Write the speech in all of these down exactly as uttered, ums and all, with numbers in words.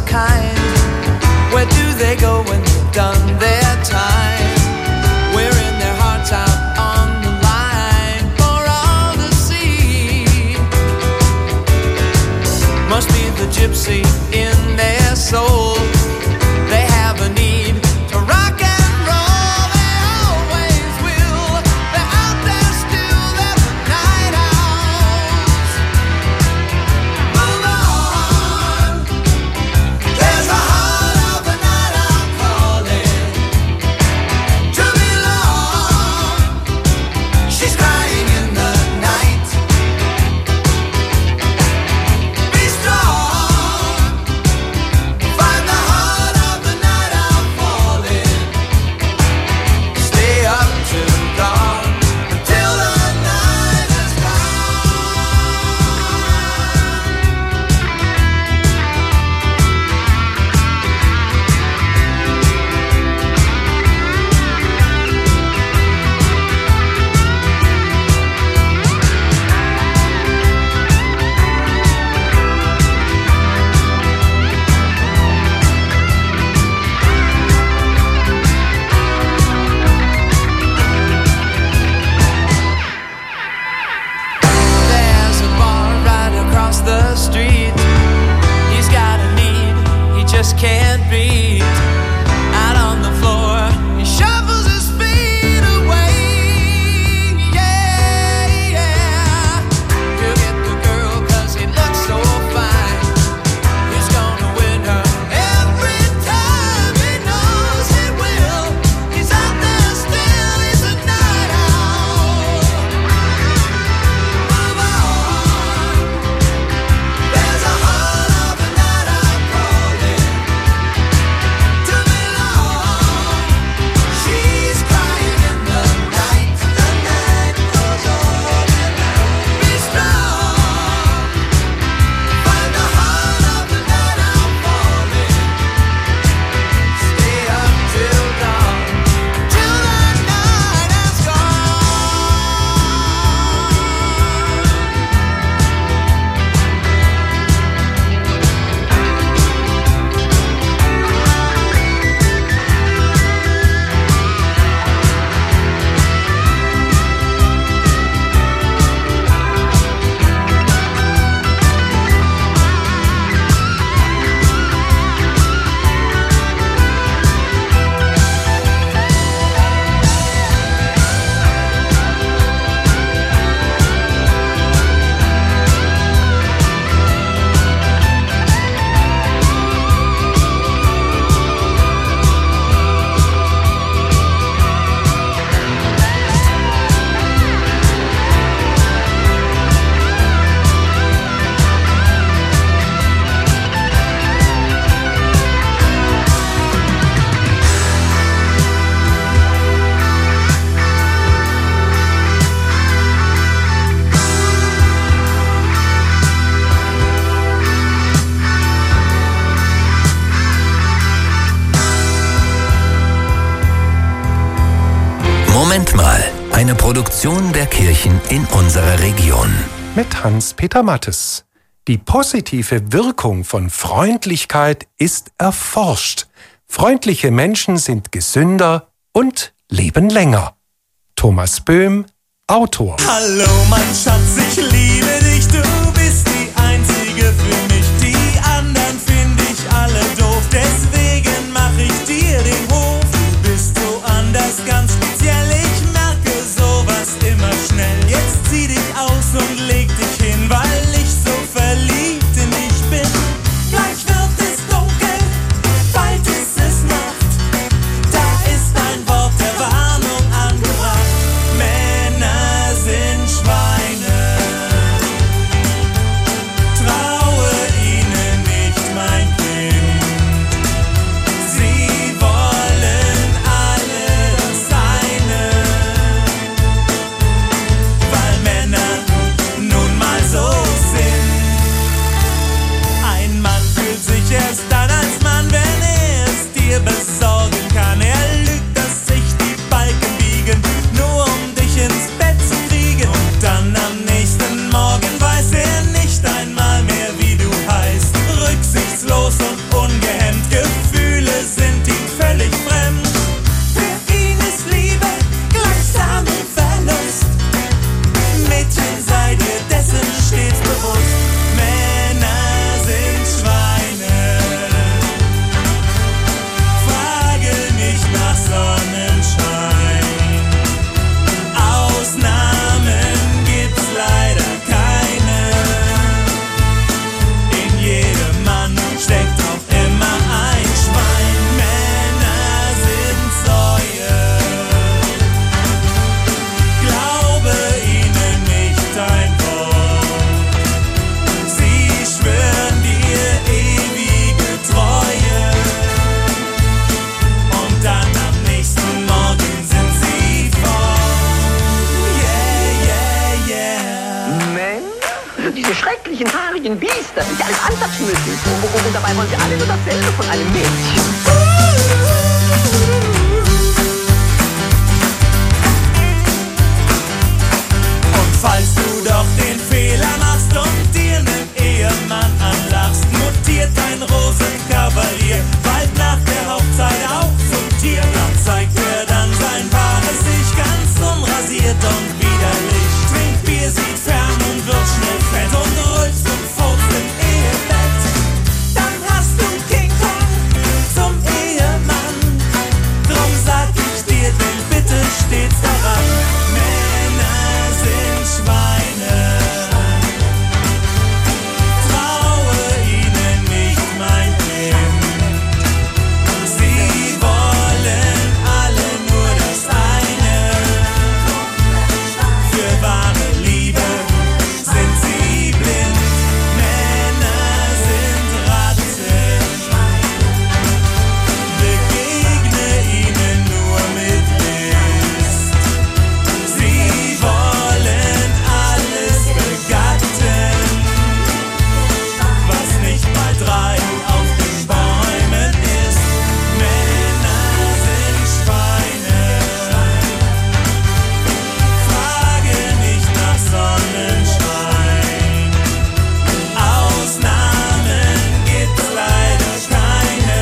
kind. Where do they go when they've done their time? Wearing their hearts out on the line for all to see. Must be the gypsy in their soul. They have a need to rock and roll. They always will. They're out there still. They're the night owls. Move on. There's a heart of the night owl calling to belong. She's crying in the night. Be strong. Find the heart of the night owl falling. Stay up till dawn until the night is There's a bar right across the street. He's got a need he just can't beat. Out on the floor, he shuffles his feet away. Yeah, yeah. He'll get the girl 'cause he looks so fine. He's gonna win her every time. He knows he will. He's out there still. He's a night owl. Move on. There's a heart of the night owl calling to belong. She's crying in the night. The night goes on and on. Be strong. Find the heart of the night owl falling. Stay up till dawn, till the night is Moment mal, eine Produktion der Kirchen in unserer Region. Mit Hans-Peter Mattes. Die positive Wirkung von Freundlichkeit ist erforscht. Freundliche Menschen sind gesünder und leben länger. Thomas Böhm, Autor. Hallo mein Schatz, ich liebe dich, du bist die Einzige für mich. Die anderen finde ich alle doof, deswegen mach ich dir den Hof. Du bist so anders, ganz speziell, ich merke sowas immer schnell. Jetzt zieh dich aus und leg dich hin, weil ich so verliebt in dich bin. Gleich wird es dunkel, bald ist es Nacht. Da ist ein Wort der Warnung angebracht. Männer sind Schweine. hässlichen, haarigen Biester, die alles antatschen müssen. Und, und dabei wollen sie alle nur dasselbe von einem Mädchen. Und falls du doch den Fehler machst und dir nen Ehemann anlachst, mutiert dein Rosenkavalier bald nach der Hochzeit auch zum Tier. Dann zeigt er dann sein wahres Ich ganz unrasiert und widerlich. Trinkt Bier, sieht fern und wird schnell fett und rülpst und furzt im Ehebett. Dann hast du King Kong zum Ehemann. Drum sag ich dir, denn bitte stets daran: Männer sind Schweine. Traue ihnen nicht, mein Kind. Sie wollen alle nur das eine. Für wahre Liebe sind sie blind. Männer sind Ratten. Begegne ihnen nur mit List. Sie wollen alles begatten, was nicht bei drei auf den Bäumen ist. Männer sind Schweine. Frage nicht nach Sonnenschein. Ausnahmen gibt's leider keine.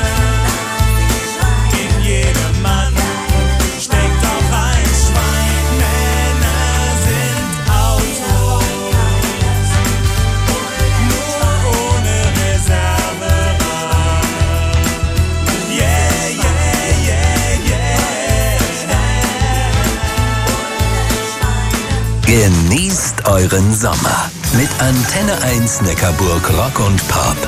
In jedem Mann steckt auch ein Schwein. Männer sind Autos, nur ohne Reserverad. Yeah, yeah, yeah, yeah. Genießt euren Sommer mit Antenne eins Neckarburg Rock und Pop.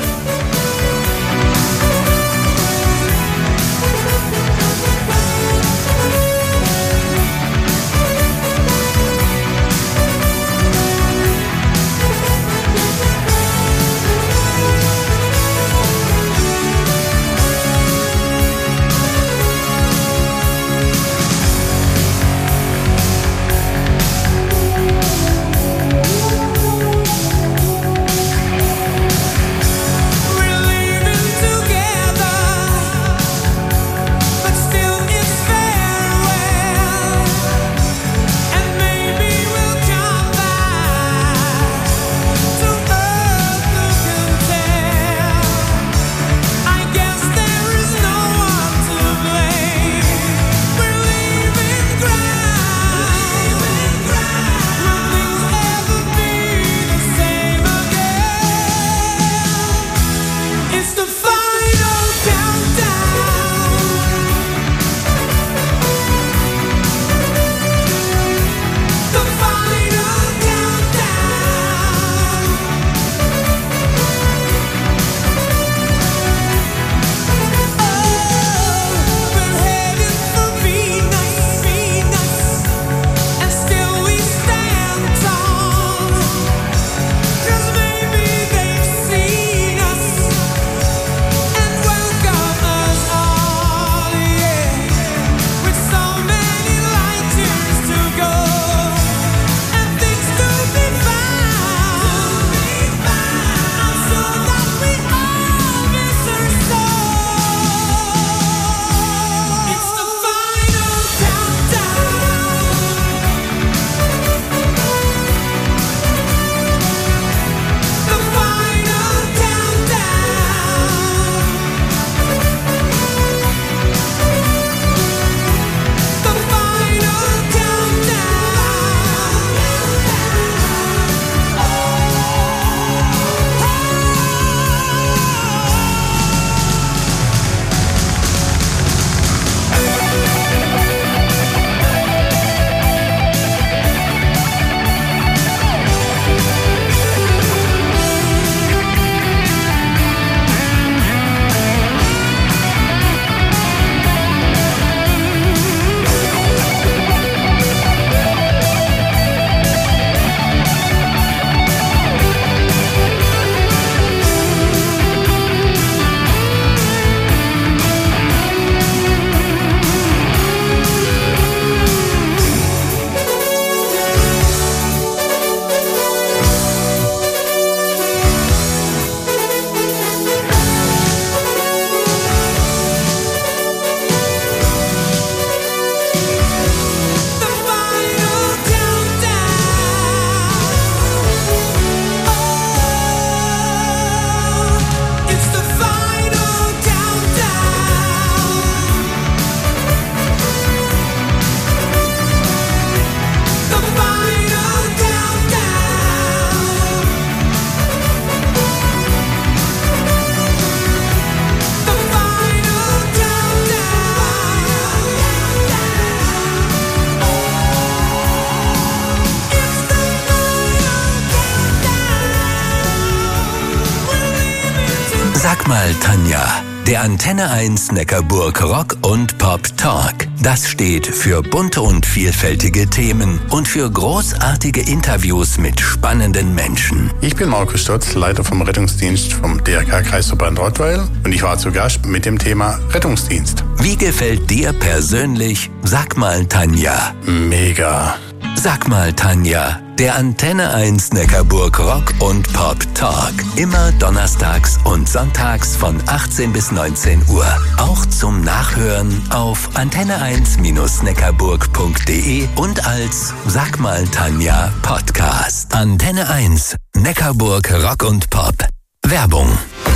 Sag mal, Tanja, der Antenne eins Neckarburg Rock und Pop Talk. Das steht für bunte und vielfältige Themen und für großartige Interviews mit spannenden Menschen. Ich bin Markus Stotz, Leiter vom Rettungsdienst vom D R K-Kreisverband Rottweil und ich war zu Gast mit dem Thema Rettungsdienst. Wie gefällt dir persönlich Sag mal, Tanja? Mega. Sag mal, Tanja, der Antenne eins Neckarburg Rock und Pop Talk. Immer donnerstags und sonntags von achtzehn bis neunzehn Uhr. Auch zum Nachhören auf antenne eins neckarburg punkt de und als Sag mal, Tanja Podcast. Antenne eins Neckarburg Rock und Pop. Werbung.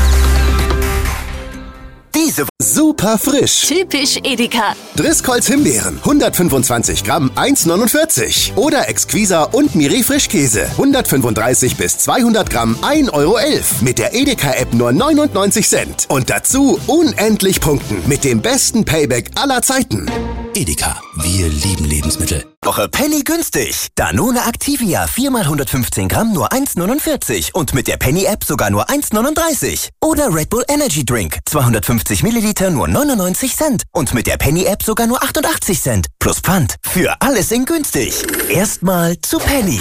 Diese super frisch. Typisch Edeka. Driscolls Himbeeren, hundertfünfundzwanzig Gramm, eins neunundvierzig. Oder Exquisa und Miri Frischkäse, hundertfünfunddreißig bis zweihundert Gramm, ein Euro elf. Mit der Edeka-App nur neunundneunzig Cent. Und dazu unendlich punkten mit dem besten Payback aller Zeiten. Edeka, wir lieben Lebensmittel. Woche Penny günstig. Danone Activia, vier mal hundertfünfzehn Gramm, nur eins neunundvierzig. Und mit der Penny-App sogar nur eins neununddreißig. Oder Red Bull Energy Drink, zweihundertfünfzig Milliliter, nur neunundneunzig Cent. Und mit der Penny-App sogar nur achtundachtzig Cent. Plus Pfand. Für alles in günstig. Erstmal zu Penny.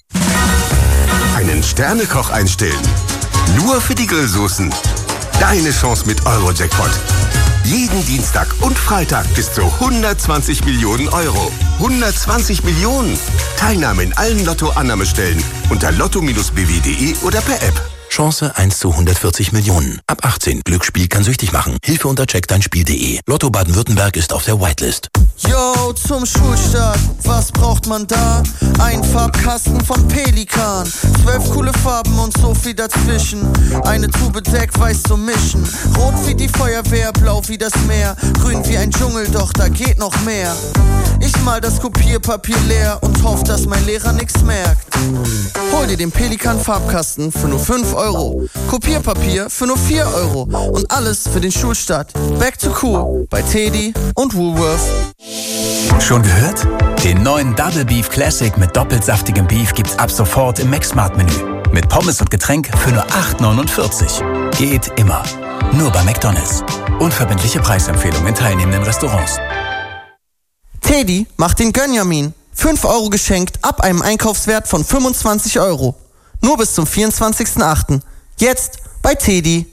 Einen Sternekoch einstellen. Nur für die Grillsoßen. Deine Chance mit Euro-Jackpot. Jeden Dienstag und Freitag bis zu hundertzwanzig Millionen Euro. hundertzwanzig Millionen. Teilnahme in allen Lotto-Annahmestellen unter lotto b w punkt de oder per App. Chance eins zu hundertvierzig Millionen. Ab achtzehn. Glücksspiel kann süchtig machen. Hilfe unter check dein Spiel punkt de. Lotto Baden-Württemberg ist auf der Whitelist. Yo, zum Schulstart, was braucht man da? Ein Farbkasten von Pelikan. Zwölf coole Farben und so viel dazwischen. Eine Tube Deck weiß zum Mischen. Rot wie die Feuerwehr, blau wie das Meer. Grün wie ein Dschungel, doch da geht noch mehr. Ich mal das Kopierpapier leer und hoff, dass mein Lehrer nix merkt. Hol dir den Pelikan Farbkasten für nur fünf Euro. Kopierpapier für nur vier Euro. Und alles für den Schulstart. Back to cool bei Teddy und Woolworth. Schon gehört? Den neuen Double Beef Classic mit doppelt saftigem Beef gibt's ab sofort im McSmart-Menü. Mit Pommes und Getränk für nur acht neunundvierzig. Geht immer. Nur bei McDonald's. Unverbindliche Preisempfehlung in teilnehmenden Restaurants. Teddy macht den Gönjamin. fünf Euro geschenkt ab einem Einkaufswert von fünfundzwanzig Euro. Nur bis zum vierundzwanzigsten achten Jetzt bei Teddy.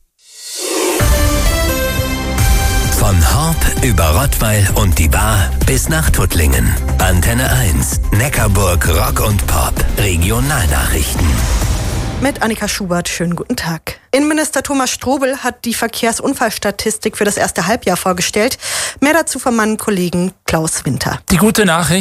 Von Horb über Rottweil und die Bar bis nach Tuttlingen. Antenne eins, Neckarburg Rock und Pop. Regionalnachrichten. Mit Annika Schubert, schönen guten Tag. Innenminister Thomas Strobel hat die Verkehrsunfallstatistik für das erste Halbjahr vorgestellt. Mehr dazu von meinem Kollegen Klaus Winter. Die gute Nachricht: